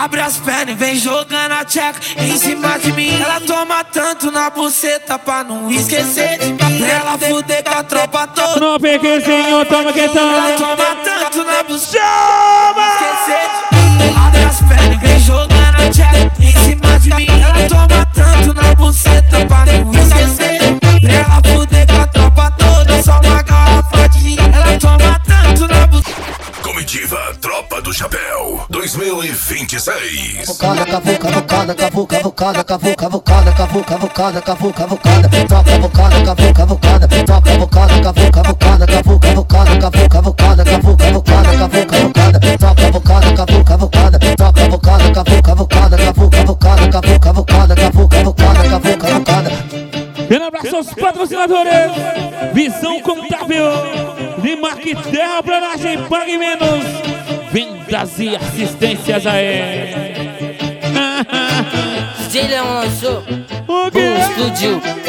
Abre as pernas e vem jogando a tcheca em cima de mim. Ela toma tanto na buceta pra não esquecer de mim. Pra ela fuder com a tropa toda. No pequezinho, toma que toma. Ela toma tanto na buceta pra não esquecer de mim. Abre as pernas e vem jogando a tcheca em cima de mim. Ela toma tanto na buceta pra não esquecer de mim. Pra ela fuder com a tropa toda, só uma garrafa de gin. Ela toma tanto na buceta. Comitiva Tropa do Chapéu 2026. Cavucada, cavucada, cavucada, cavucada, cavucada, cavucada, cavucada, toca cavucada, cavucada, toca cavucada, cavucada, cavucada, cavucada, cavucada, cavucada, toca cavucada, cavucada, toca cavucada, cavucada, cavucada, cavucada. Um abraço aos patrocinadores. Visão Contábil, Limark Terra Planagem, pague menos. Vendas e assistências aí. DJ Leão lançou O quê? Explodiu.